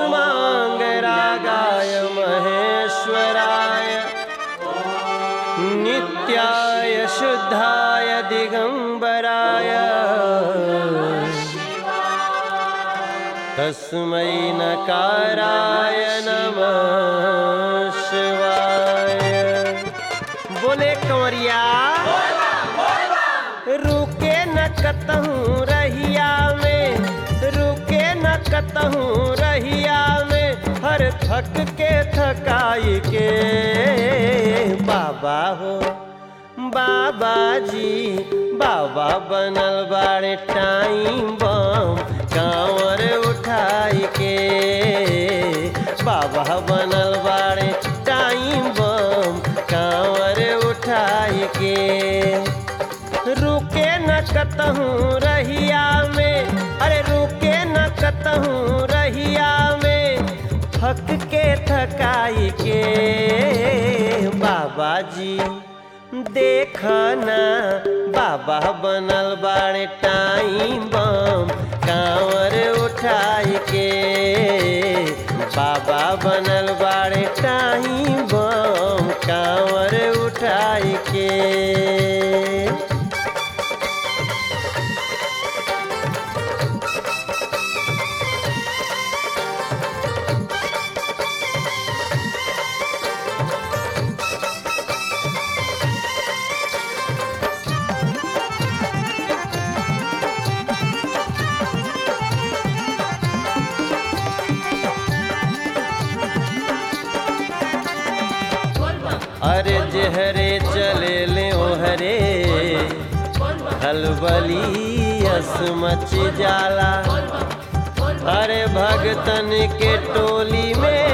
कूष्मांगरागाय महेश्वराय नित्याय शुद्धाय दिगंबराय तस्मै नकाराय नमः शिवाय। बोले कंवरिया रुके न कतहूँ रहिया में, रुके न कतहूँ रहिया में, हर थक के थकाई के बाबा हो बाबा जी। बाबा बनल बाड़े टाइम बम कांवर उठाई के, बाबा बनल बाड़े टाइम बम कांवर उठाई के। रुके न कतहूँ रहिया में, अरे रुके न कतहूँ रहिया में, थक के थकाई के बाबा जी। देखना बाबा बनल बाड़े टाइम बम कांवर उठाई के, बाबा बनल बाड़े टाइम बम कांवर उठाई के। अरे जहरे चले ले ओहरे हलबलियस मच जाला, अरे भगतन के टोली में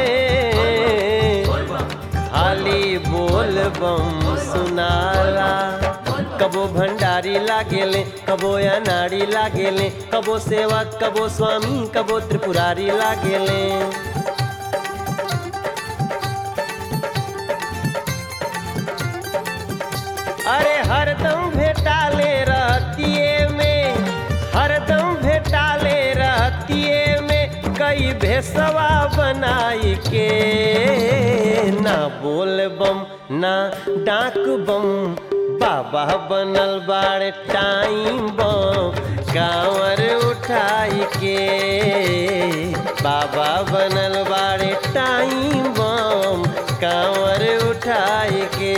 खाली बोल बम सुनाला। कबो भंडारी लागेले, कबो अनाड़ी लागेले, कबो सेवक, कबो स्वामी, कबो त्रिपुरारी लागेले। अरे हरदम भेटाले रहतिए में, हरदम भेटाले रहतिए में, कई भेसवा बनाई के। ना बोल बम ना डाक बम, बाबा बनल बाड़े टाइम बम कांवर उठाई के, बाबा बनल बाड़े टाइम बम कांवर उठाई के।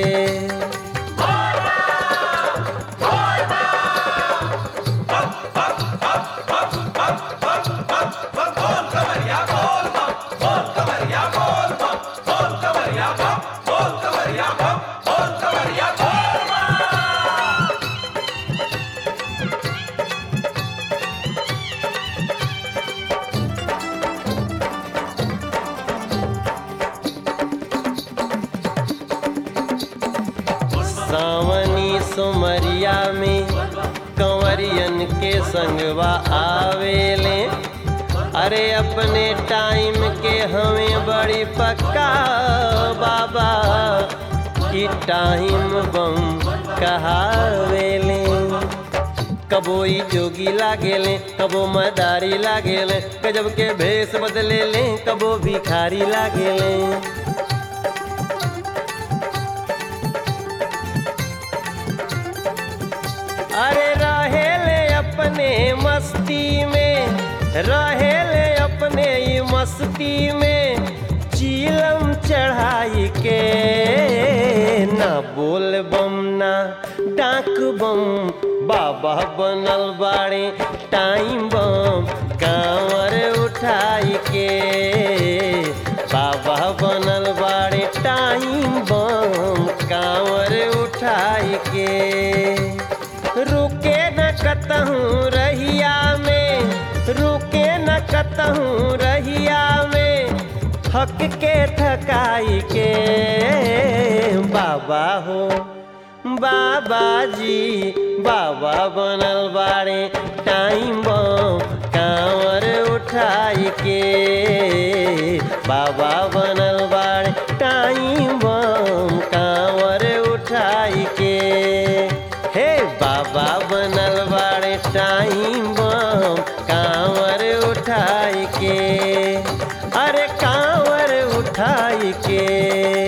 सावनी सुमरिया में कंवरियन के संगवा आवेले, अरे अपने टाइम के हमें बड़ी पक्का बाबा की टाइम बम कहावेले। कबो ई जोगी लागेले, कबो मदारी लागेले, गजब के भेष बदले ले, कबो भिखारी लागेले। अरे रहेले अपने मस्ती में, रहेले अपने ही मस्ती में, चीलम चढ़ाई के। ना बोल बम ना डाक बम, बाबा बनल बाड़े टाइम बम कांवर उठाई के, बाबा बनल बाड़े टाइम बम कांवर उठाई के। रुके न कतहूँ रहिया में, रुके न कतहूँ रहिया में, थक के थकाई के बाबा हो बाबा जी। बाबा बनल बाड़े टाइम बम कांवर उठाई के, बाबा बनल बाड़े टाइम बम कांवर उठाई के। हे बाबा बनल बाड़े टाइम बम कांवर उठाई के, अरे कांवर उठाई के।